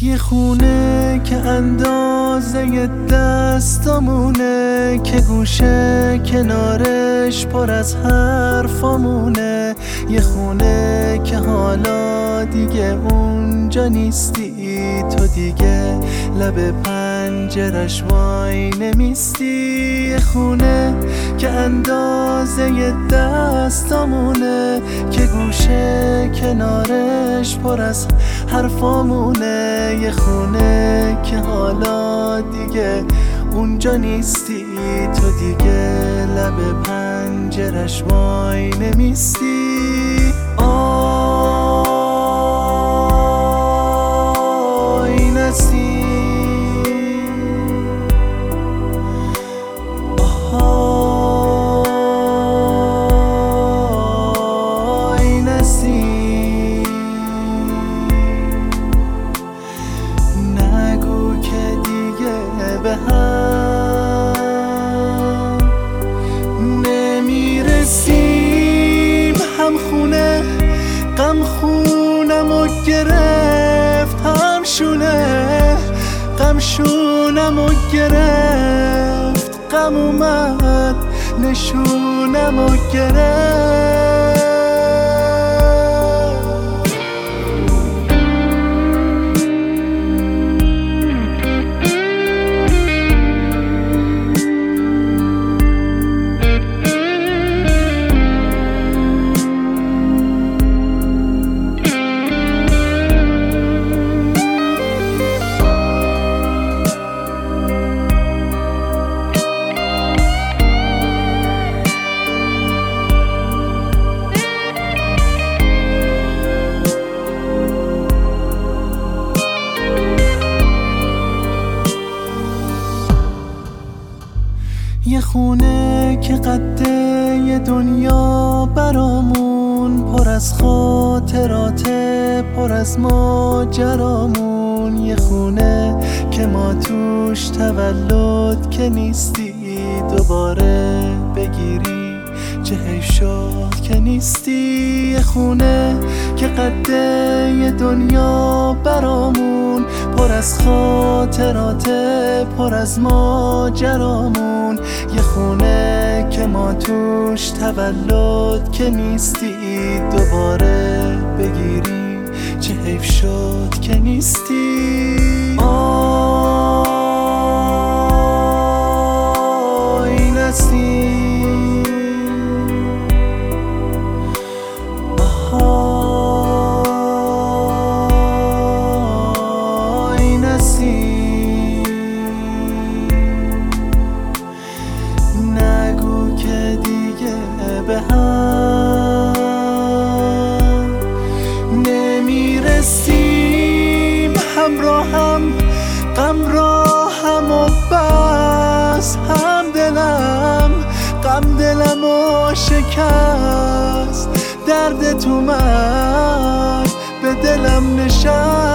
یه خونه که اندازه دستامونه، که گوشه کنارش پر از حرفامونه. یه خونه که حالا دیگه اونجا نیستی، تو دیگه لب پنجرش وای نمیستی. یه خونه که اندازه دستامونه، که گوشه کنارش پر از حرفامونه. یه خونه که حالا دیگه اونجا نیستی، تو دیگه لب پنجرش وای نمیستی. نگو که دیگه به هم نمیرسیم. هم خونه غم خونمو گرفت، هم شونه غم شونمو گرفت. غم اومد نشونمو گرفت. یه خونه که قده یه دنیا برامون، پر از خاطراته پر از ماجرامون. یه خونه که ما توش تولد که نیستی، دوباره بگیری چه حیف شد که نیستی. یه خونه که قده یه دنیا برامون، پر از خاطراته پر از ماجرامون. یه خونه که ما توش تولد که نیستی، دوباره بگیری چه حیف شد که نیستی. نگو که دیگه به هم نمیرسیم. همراهم غمراهم و بس، هم دلم غم دلمو شکست. دردت اومد به دلم نشست.